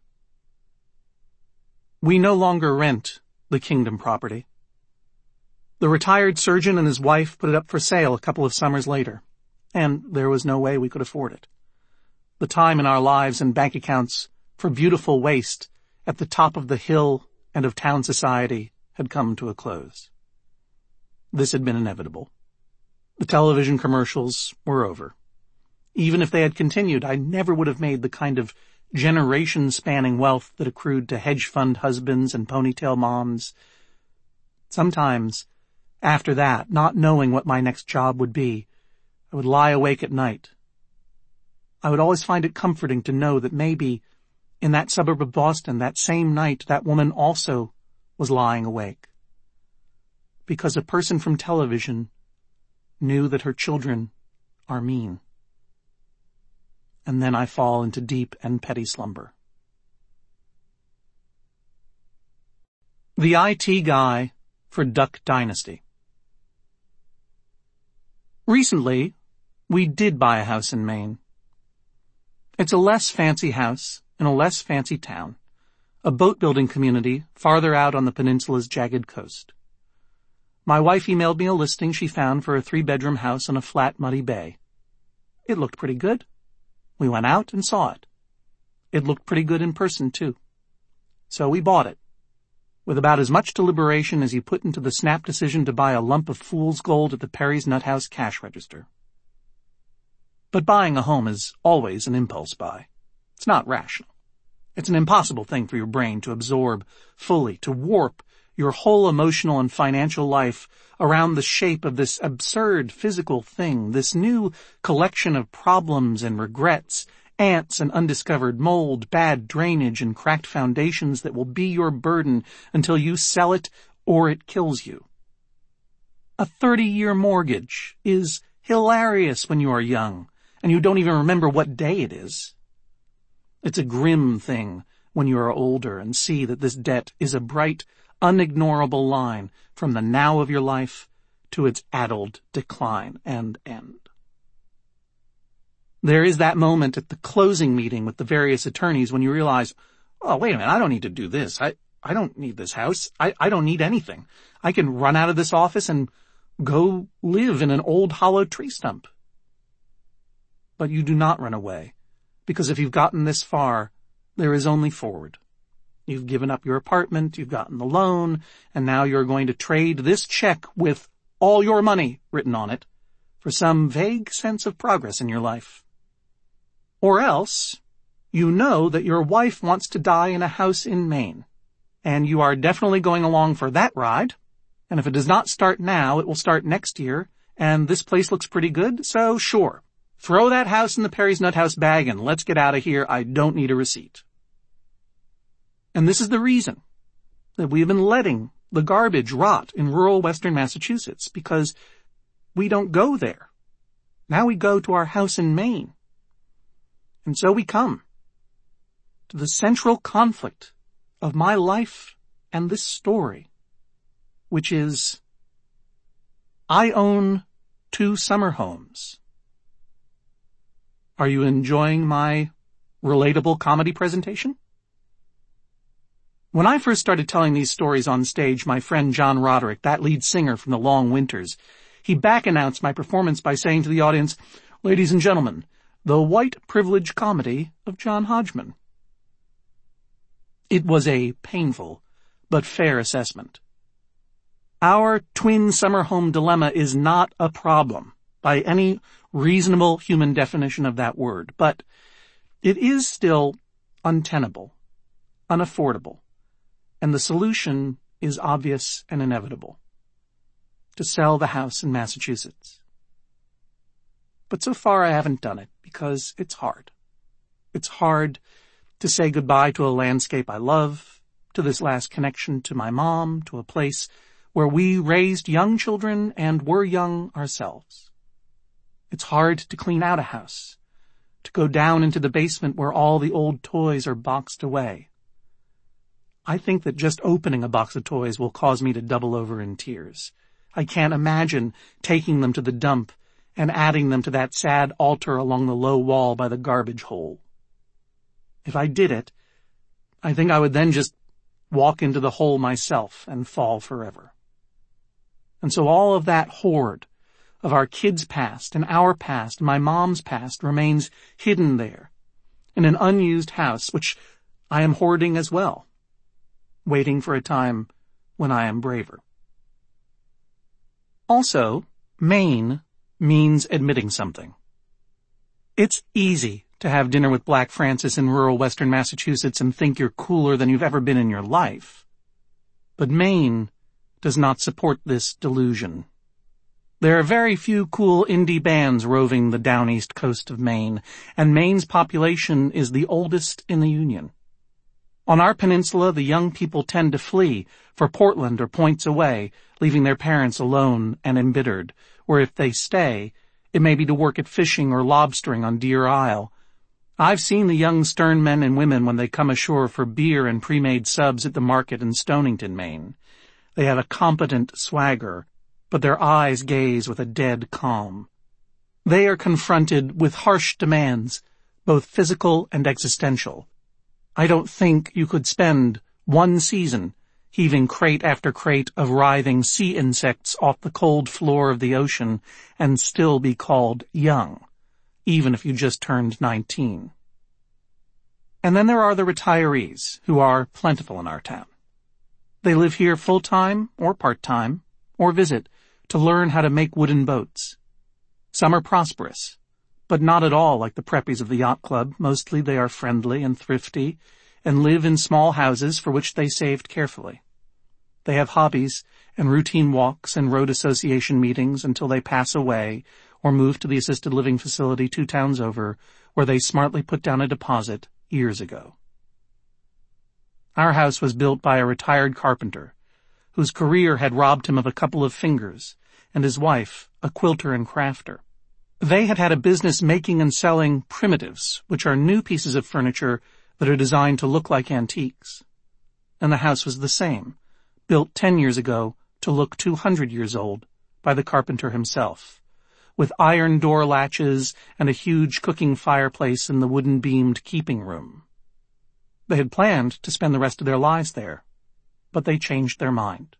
We no longer rent the Kingdom property. The retired surgeon and his wife put it up for sale a couple of summers later, and there was no way we could afford it. The time in our lives and bank accounts for beautiful waste at the top of the hill and of town society had come to a close. This had been inevitable. The television commercials were over. Even if they had continued, I never would have made the kind of generation-spanning wealth that accrued to hedge fund husbands and ponytail moms. Sometimes, after that, not knowing what my next job would be, I would lie awake at night. I would always find it comforting to know that maybe, in that suburb of Boston, that same night, that woman also was lying awake. Because a person from television knew that her children are mean. And then I fall into deep and petty slumber. The IT guy for Duck Dynasty. Recently, we did buy a house in Maine. It's a less fancy house in a less fancy town, a boat-building community farther out on the peninsula's jagged coast. My wife emailed me a listing she found for a 3-bedroom house on a flat, muddy bay. It looked pretty good. We went out and saw it. It looked pretty good in person, too. So we bought it, with about as much deliberation as you put into the snap decision to buy a lump of fool's gold at the Perry's Nut House cash register. But buying a home is always an impulse buy. It's not rational. It's an impossible thing for your brain to absorb fully, to warp your whole emotional and financial life around the shape of this absurd physical thing, this new collection of problems and regrets, ants and undiscovered mold, bad drainage and cracked foundations that will be your burden until you sell it or it kills you. A 30-year mortgage is hilarious when you are young and you don't even remember what day it is. It's a grim thing when you are older and see that this debt is a bright, unignorable line from the now of your life to its addled decline and end. There is that moment at the closing meeting with the various attorneys when you realize, oh, wait a minute, I don't need to do this. I don't need this house. I don't need anything. I can run out of this office and go live in an old hollow tree stump. But you do not run away, because if you've gotten this far, there is only forward. You've given up your apartment, you've gotten the loan, and now you're going to trade this check with all your money written on it for some vague sense of progress in your life. Or else, you know that your wife wants to die in a house in Maine, and you are definitely going along for that ride, and if it does not start now, it will start next year, and this place looks pretty good, so sure. Throw that house in the Perry's Nut House bag and let's get out of here. I don't need a receipt. And this is the reason that we've been letting the garbage rot in rural western Massachusetts, because we don't go there. Now we go to our house in Maine. And so we come to the central conflict of my life and this story, which is, I own 2 summer homes. Are you enjoying my relatable comedy presentation? When I first started telling these stories on stage, my friend John Roderick, that lead singer from the Long Winters, he back-announced my performance by saying to the audience, "Ladies and gentlemen, the white privilege comedy of John Hodgman." It was a painful but fair assessment. Our twin summer home dilemma is not a problem by any reasonable human definition of that word, but it is still untenable, unaffordable, and the solution is obvious and inevitable: to sell the house in Massachusetts. But so far I haven't done it because it's hard. It's hard to say goodbye to a landscape I love, to this last connection to my mom, to a place where we raised young children and were young ourselves. It's hard to clean out a house, to go down into the basement where all the old toys are boxed away. I think that just opening a box of toys will cause me to double over in tears. I can't imagine taking them to the dump and adding them to that sad altar along the low wall by the garbage hole. If I did it, I think I would then just walk into the hole myself and fall forever. And so all of that hoard of our kids' past and our past, my mom's past, remains hidden there in an unused house, which I am hoarding as well, waiting for a time when I am braver. Also, Maine means admitting something. It's easy to have dinner with Black Francis in rural western Massachusetts and think you're cooler than you've ever been in your life. But Maine does not support this delusion. There are very few cool indie bands roving the down east coast of Maine, and Maine's population is the oldest in the Union. On our peninsula, the young people tend to flee for Portland or points away, leaving their parents alone and embittered, or if they stay, it may be to work at fishing or lobstering on Deer Isle. I've seen the young stern men and women when they come ashore for beer and pre-made subs at the market in Stonington, Maine. They have a competent swagger, but their eyes gaze with a dead calm. They are confronted with harsh demands, both physical and existential. I don't think you could spend one season heaving crate after crate of writhing sea insects off the cold floor of the ocean and still be called young. even if you just turned 19. And then there are the retirees, who are plentiful in our town. They live here full-time or part-time, or visit to learn how to make wooden boats. Some are prosperous, but not at all like the preppies of the yacht club. Mostly they are friendly and thrifty, and live in small houses for which they saved carefully. They have hobbies and routine walks and road association meetings until they pass away or move to the assisted living facility 2 towns over, where they smartly put down a deposit years ago. Our house was built by a retired carpenter, whose career had robbed him of a couple of fingers, and his wife, a quilter and crafter. They had had a business making and selling primitives, which are new pieces of furniture that are designed to look like antiques. And the house was the same, built 10 years ago to look 200 years old by the carpenter himself, with iron door latches and a huge cooking fireplace in the wooden-beamed keeping room. They had planned to spend the rest of their lives there, but they changed their mind.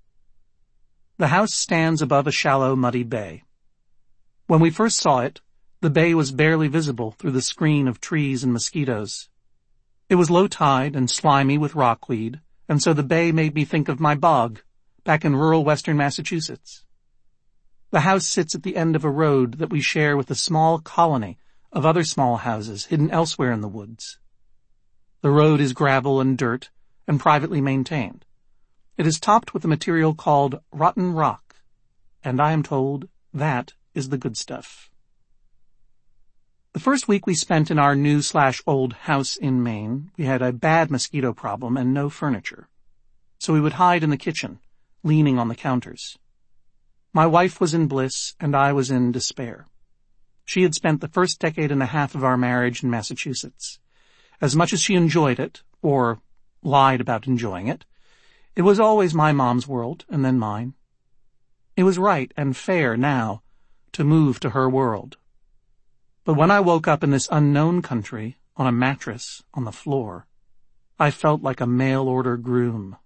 The house stands above a shallow, muddy bay. When we first saw it, the bay was barely visible through the screen of trees and mosquitoes. It was low tide and slimy with rockweed, and so the bay made me think of my bog, back in rural western Massachusetts. The house sits at the end of a road that we share with a small colony of other small houses hidden elsewhere in the woods. The road is gravel and dirt and privately maintained. It is topped with a material called rotten rock, and I am told that is the good stuff. The first week we spent in our new/old house in Maine, we had a bad mosquito problem and no furniture. So we would hide in the kitchen, leaning on the counters. My wife was in bliss, and I was in despair. She had spent the first decade and a half of our marriage in Massachusetts. As much as she enjoyed it, or lied about enjoying it, it was always my mom's world, and then mine. It was right and fair now to move to her world. But when I woke up in this unknown country, on a mattress on the floor, I felt like a mail-order groom.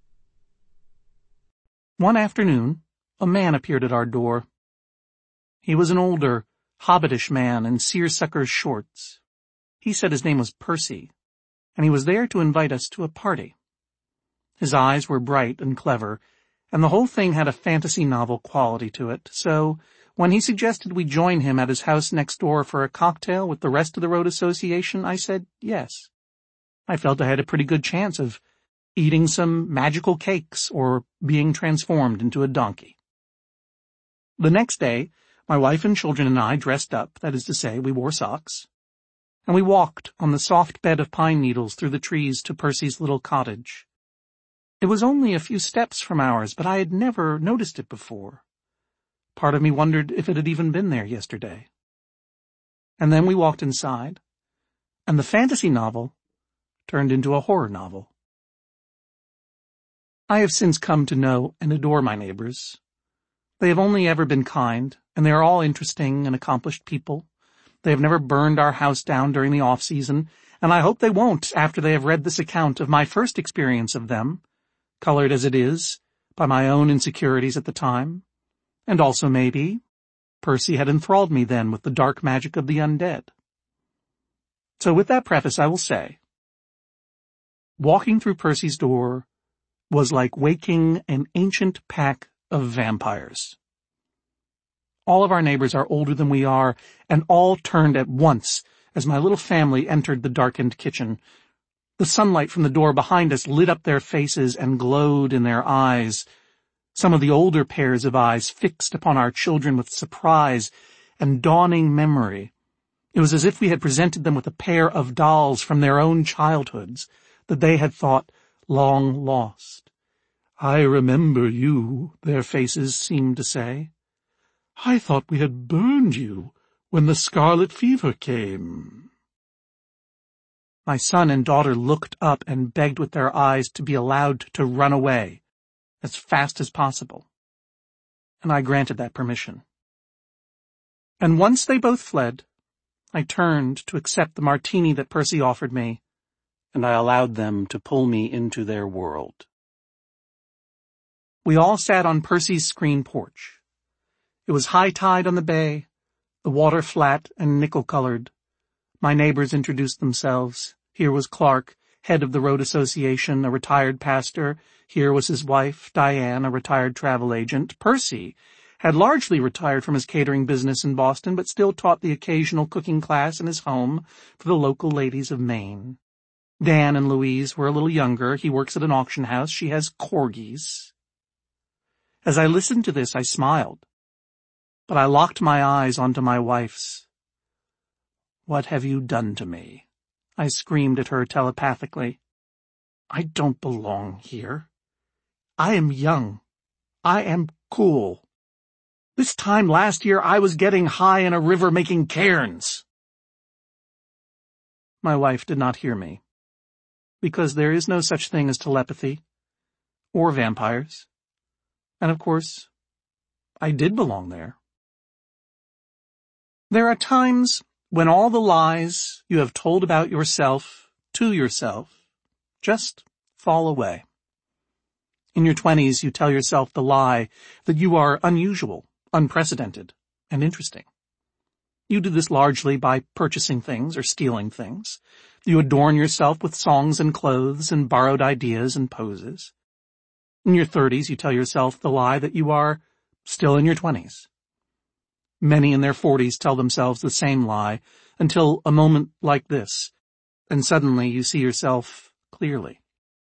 One afternoon, a man appeared at our door. He was an older, hobbitish man in seersucker's shorts. He said his name was Percy, and he was there to invite us to a party. His eyes were bright and clever, and the whole thing had a fantasy novel quality to it, so when he suggested we join him at his house next door for a cocktail with the rest of the road association, I said yes. I felt I had a pretty good chance of eating some magical cakes or being transformed into a donkey. The next day, my wife and children and I dressed up, that is to say, we wore socks, and we walked on the soft bed of pine needles through the trees to Percy's little cottage. It was only a few steps from ours, but I had never noticed it before. Part of me wondered if it had even been there yesterday. And then we walked inside, and the fantasy novel turned into a horror novel. I have since come to know and adore my neighbors. They have only ever been kind, and they are all interesting and accomplished people. They have never burned our house down during the off-season, and I hope they won't after they have read this account of my first experience of them, colored as it is by my own insecurities at the time. And also maybe Percy had enthralled me then with the dark magic of the undead. So with that preface I will say, walking through Percy's door was like waking an ancient pack of vampires. All of our neighbors are older than we are, and all turned at once as my little family entered the darkened kitchen. The sunlight from the door behind us lit up their faces and glowed in their eyes. Some of the older pairs of eyes fixed upon our children with surprise and dawning memory. It was as if we had presented them with a pair of dolls from their own childhoods that they had thought long lost. "I remember you," their faces seemed to say. "I thought we had burned you when the scarlet fever came." My son and daughter looked up and begged with their eyes to be allowed to run away as fast as possible, and I granted that permission. And once they both fled, I turned to accept the martini that Percy offered me, and I allowed them to pull me into their world. We all sat on Percy's screen porch. It was high tide on the bay, the water flat and nickel-colored. My neighbors introduced themselves. Here was Clark, head of the Road Association, a retired pastor. Here was his wife, Diane, a retired travel agent. Percy had largely retired from his catering business in Boston, but still taught the occasional cooking class in his home for the local ladies of Maine. Dan and Louise were a little younger. He works at an auction house. She has corgis. As I listened to this, I smiled, but I locked my eyes onto my wife's. "What have you done to me?" I screamed at her telepathically. "I don't belong here. I am young. I am cool. This time last year I was getting high in a river making cairns." My wife did not hear me, because there is no such thing as telepathy, or vampires. And of course, I did belong there. There are times when all the lies you have told about yourself to yourself just fall away. In your 20s, you tell yourself the lie that you are unusual, unprecedented, and interesting. You do this largely by purchasing things or stealing things. You adorn yourself with songs and clothes and borrowed ideas and poses. In your 30s, you tell yourself the lie that you are still in your 20s. Many in their 40s tell themselves the same lie until a moment like this, and suddenly you see yourself clearly.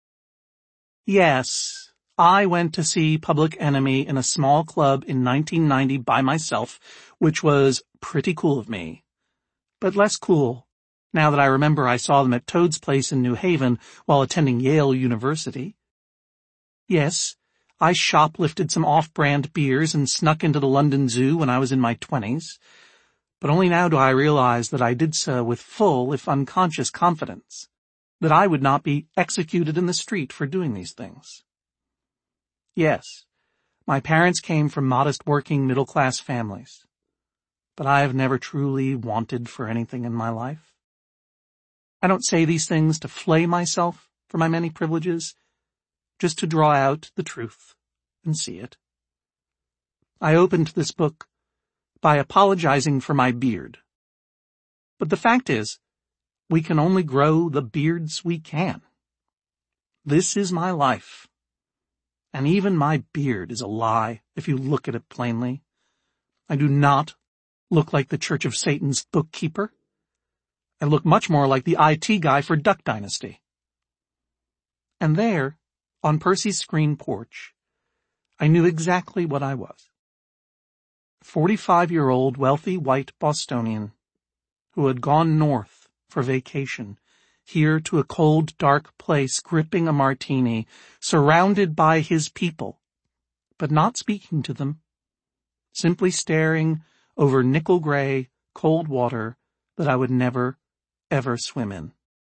Yes, I went to see Public Enemy in a small club in 1990 by myself, which was pretty cool of me. But less cool now that I remember I saw them at Toad's Place in New Haven while attending Yale University. Yes, I shoplifted some off-brand beers and snuck into the London Zoo when I was in my 20s, but only now do I realize that I did so with full, if unconscious, confidence that I would not be executed in the street for doing these things. Yes, my parents came from modest working middle-class families, but I have never truly wanted for anything in my life. I don't say these things to flay myself for my many privileges, just to draw out the truth and see it. I opened this book by apologizing for my beard. But the fact is, we can only grow the beards we can. This is my life. And even my beard is a lie if you look at it plainly. I do not look like the Church of Satan's bookkeeper. I look much more like the IT guy for Duck Dynasty. And there, on Percy's screen porch, I knew exactly what I was. 45-year-old wealthy white Bostonian who had gone north for vacation, here to a cold, dark place, gripping a martini, surrounded by his people, but not speaking to them, simply staring over nickel-gray, cold water that I would never, ever swim in.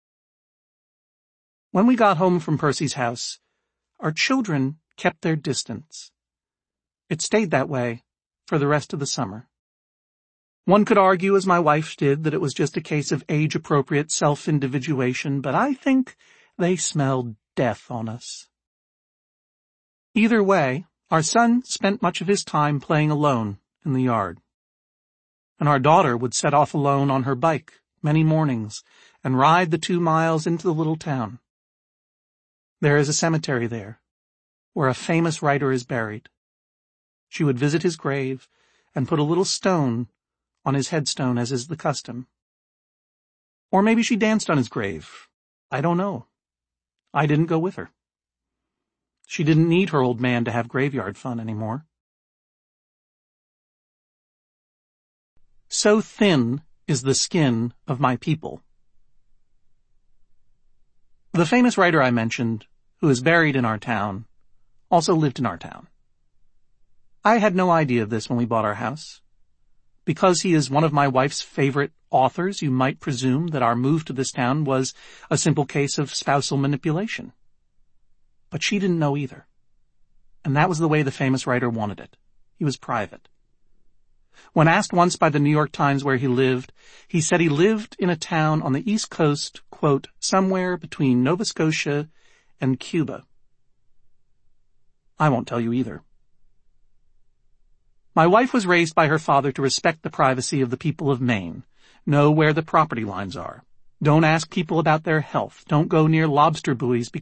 When we got home from Percy's house, our children kept their distance. It stayed that way for the rest of the summer. One could argue, as my wife did, that it was just a case of age-appropriate self-individuation, but I think they smelled death on us. Either way, our son spent much of his time playing alone in the yard. And our daughter would set off alone on her bike many mornings and ride the 2 miles into the little town. There is a cemetery there, where a famous writer is buried. She would visit his grave and put a little stone on his headstone, as is the custom. Or maybe she danced on his grave. I don't know. I didn't go with her. She didn't need her old man to have graveyard fun anymore. So thin is the skin of my people. The famous writer I mentioned, who is buried in our town, also lived in our town. I had no idea of this when we bought our house. Because he is one of my wife's favorite authors, you might presume that our move to this town was a simple case of spousal manipulation. But she didn't know either. And that was the way the famous writer wanted it. He was private. When asked once by the New York Times where he lived, he said he lived in a town on the East Coast, quote, somewhere between Nova Scotia and Cuba. I won't tell you either. My wife was raised by her father to respect the privacy of the people of Maine. Know where the property lines are. Don't ask people about their health. Don't go near lobster buoys